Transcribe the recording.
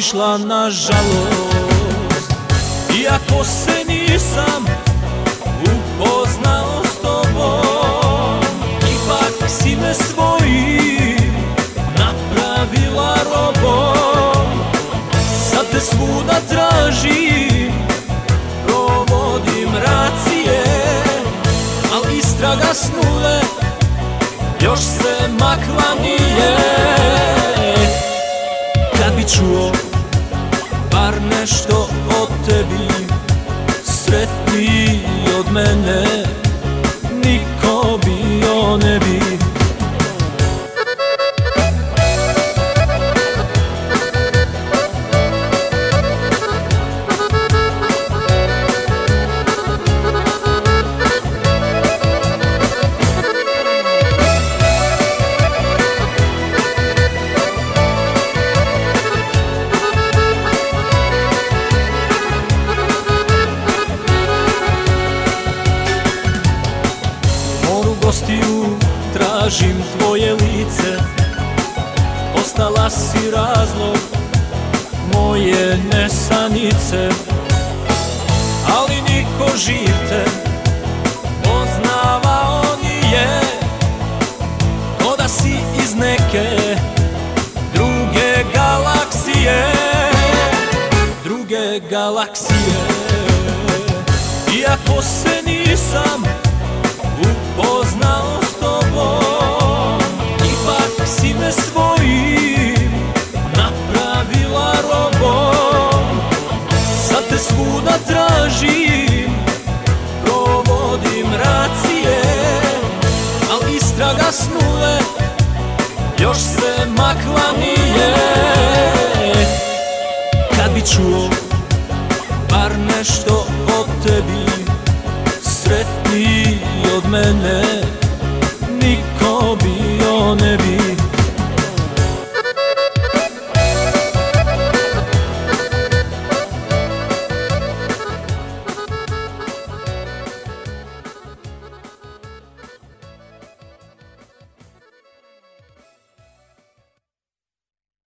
otišla na žalost. Iako se nisam upoznao s tobom, ipak si me svojim napravila robom. Sad te svuda tražim, provodim racije, al istraga s nule još se makla nije. Kad bi čuo bar nešto o tebi, sretniji od mene niko bio ne bi. Gostiju tražim tvoje lice, ostala si razlog moje nesanice. Ali niko živ te poznavao nije, ko da si iz neke druge galaksije. Druge galaksije. Iako se nisam upoznao s tobom, ipak si me svojim napravila robom. Sad te svuda tražim, provodim racije, al istraga s nule još se makla nije. Kad bi čuo bar nešto o tebi, sretniji od mene niko bio ne bi.